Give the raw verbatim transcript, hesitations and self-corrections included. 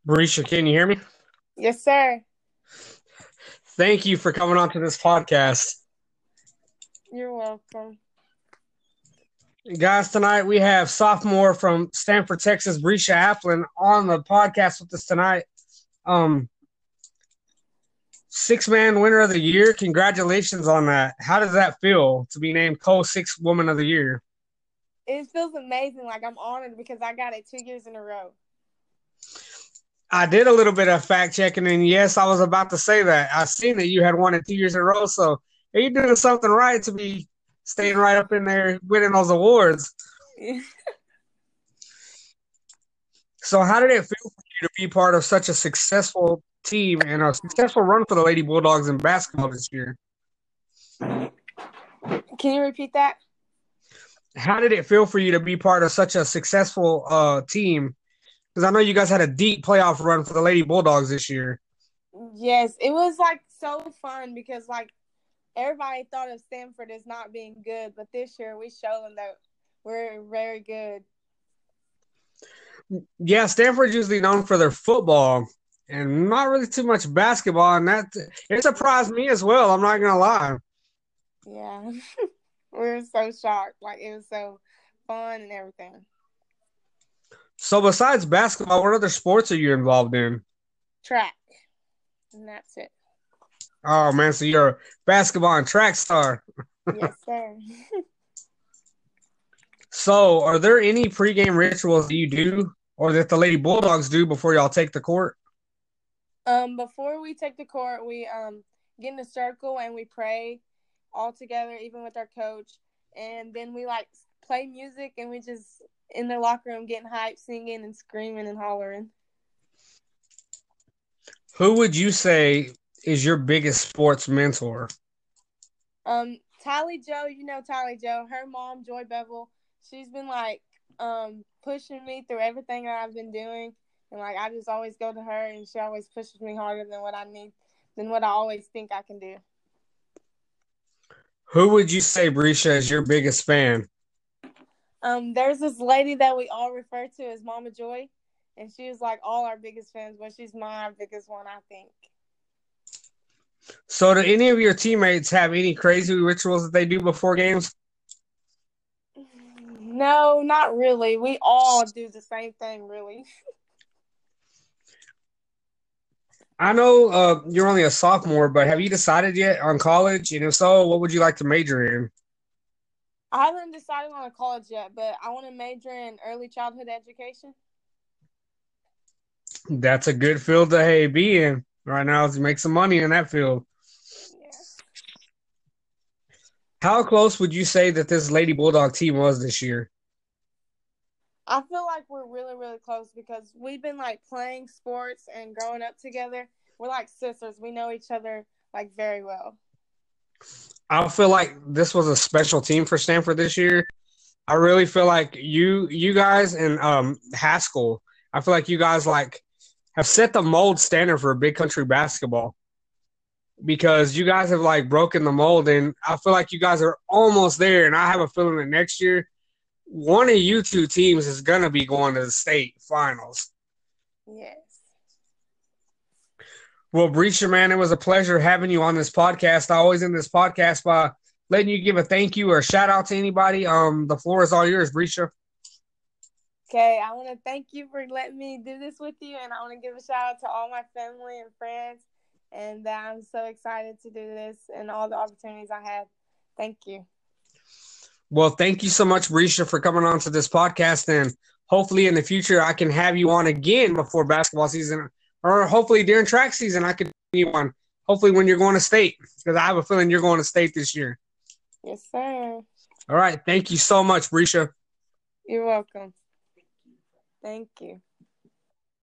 Marisha, can you hear me? Yes, sir. Thank you for coming on to this podcast. You're welcome. Guys, tonight we have sophomore from Stanford, Texas, Brescia Applin on the podcast with us tonight. Um, Six-man winner of the year. Congratulations on that. How does that feel to be named co-six woman of the year? It feels amazing. Like I'm honored because I got it two years in a row. I did a little bit of fact checking, and yes, I was about to say that. I seen that you had won it two years in a row, so are you doing something right to be staying right up in there winning those awards? So how did it feel for you to be part of such a successful team and a successful run for the Lady Bulldogs in basketball this year? Can you repeat that? How did it feel for you to be part of such a successful uh, team? Because I know you guys had a deep playoff run for the Lady Bulldogs this year. Yes, it was like so fun because like everybody thought of Stanford as not being good, but this year we showed them that we're very good. Yeah, Stanford's usually known for their football and not really too much basketball, and that it surprised me as well. I'm not gonna lie. Yeah, we were so shocked. Like it was so fun and everything. So besides basketball, what other sports are you involved in? Track, and that's it. Oh man, so you're a basketball and track star. Yes, sir. So, are there any pregame rituals that you do or that the Lady Bulldogs do before y'all take the court? Um, before we take the court, we um get in a circle and we pray all together, even with our coach. And then we like play music and we just in the locker room getting hyped, singing and screaming and hollering. Who would you say is your biggest sports mentor? Um, Tylee Joe, you know Tylee Joe, her mom, Joy Bevel, she's been like um pushing me through everything that I've been doing. And like I just always go to her and she always pushes me harder than what I need than what I always think I can do. Who would you say, Brescia, is your biggest fan? Um, there's this lady that we all refer to as Mama Joy, and she was like all our biggest fans, but she's my biggest one, I think. So, do any of your teammates have any crazy rituals that they do before games? No, not really. We all do the same thing, really. I know uh, you're only a sophomore, but have you decided yet on college? And if so, what would you like to major in? I haven't decided on a college yet, but I want to major in early childhood education. That's a good field to hey, be in right now to make some money in that field. Yeah. How close would you say that this Lady Bulldog team was this year? I feel like we're really, really close because we've been like playing sports and growing up together. We're like sisters. We know each other like very well. I feel like this was a special team for Stanford this year. I really feel like you you guys and um, Haskell, I feel like you guys like have set the mold standard for big country basketball because you guys have like broken the mold, and I feel like you guys are almost there. And I have a feeling that next year, one of you two teams is gonna be going to the state finals. Yes. Well, Brescia, man, it was a pleasure having you on this podcast. I always end this podcast by letting you give a thank you or a shout out to anybody. Um, the floor is all yours, Brescia. Okay, I want to thank you for letting me do this with you, and I want to give a shout out to all my family and friends, and that I'm so excited to do this and all the opportunities I had. Thank you. Well, thank you so much, Brescia, for coming on to this podcast, and hopefully in the future I can have you on again before basketball season, or hopefully during track season I could have you on. Hopefully when you're going to state, because I have a feeling you're going to state this year. Yes, sir. All right, thank you so much, Brescia. You're welcome. Thank you.